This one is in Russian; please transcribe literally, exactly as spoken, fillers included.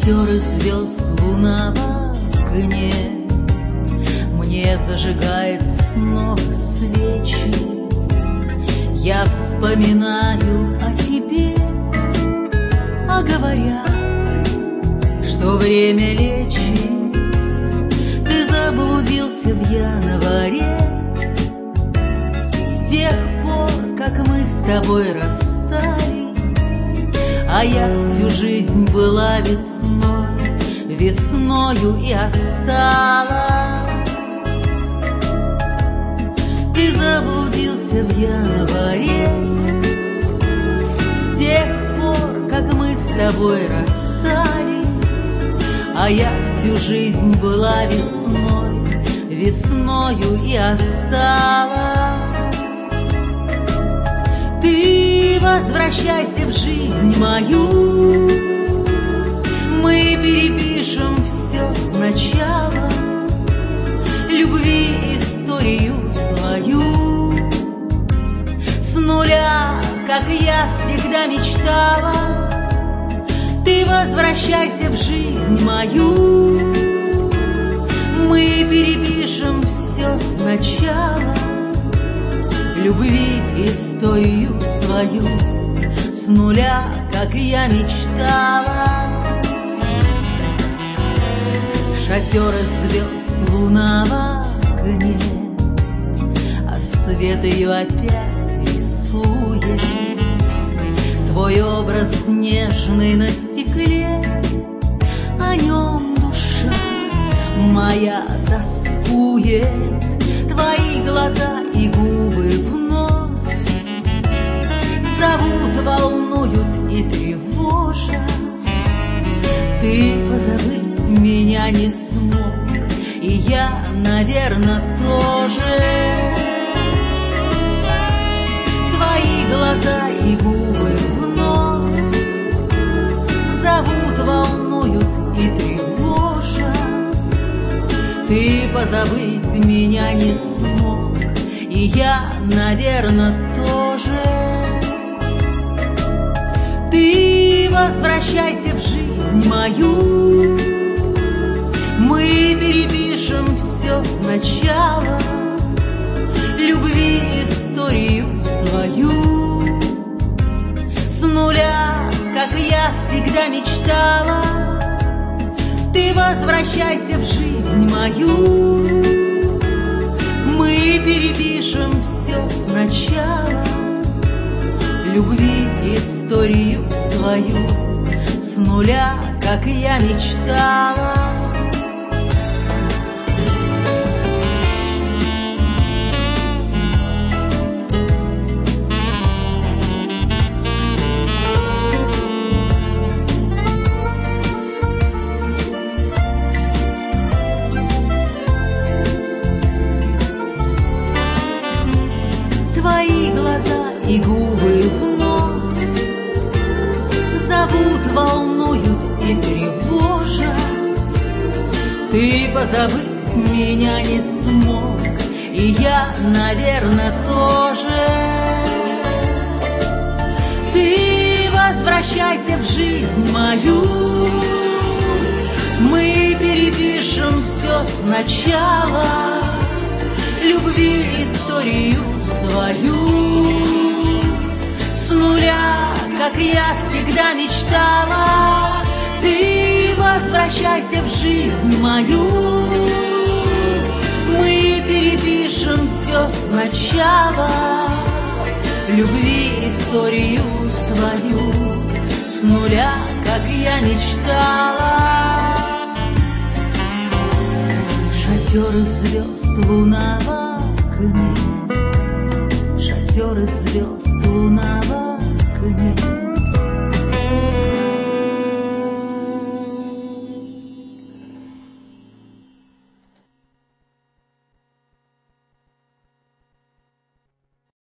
Шатеры звезд, луна в окне мне зажигает снова свечи. Я вспоминаю о тебе, а говорят, что время лечит. Ты заблудился в январе. С тех пор, как мы с тобой расстались, а я всю жизнь была весной, весною и осталась. Ты заблудился в январе. С тех пор, как мы с тобой расстались, а я всю жизнь была весной, весною и осталась. Ты возвращайся в жизнь мою, мы перепишем все сначала, любви историю свою с нуля, как я всегда мечтала. Ты возвращайся в жизнь мою, мы перепишем все сначала, любви историю свою с нуля, как я мечтала. Шатеры звезд, луна в окне, а свет ее опять рисует. Твой образ нежный на стекле, о нем душа моя тоскует. Твои глаза и губы вновь зовут, волнуют и тревожат. Ты позабыть меня не смог, и я, наверное, тоже. Твои глаза и губы вновь зовут, волнуют и тревожат. Ты позабыть меня не смог, и я, наверное, тоже. Ты возвращайся в жизнь мою, мы перепишем все сначала, любви историю свою с нуля, как я всегда мечтала. Ты возвращайся в жизнь мою, мы перепишем все сначала, любви историю свою с нуля, как я мечтала. Твои глаза и губы вновь зовут, волнуют и тревожат. Ты позабыть меня не смог, и я, наверное, тоже. Ты возвращайся в жизнь мою, мы перепишем все сначала, любви историю свою с нуля, как я всегда мечтала. Ты возвращайся в жизнь мою, мы перепишем все сначала, любви историю свою с нуля, как я мечтала. Шатеры звезд, луна в окне, шатеры звезд, луна в окне.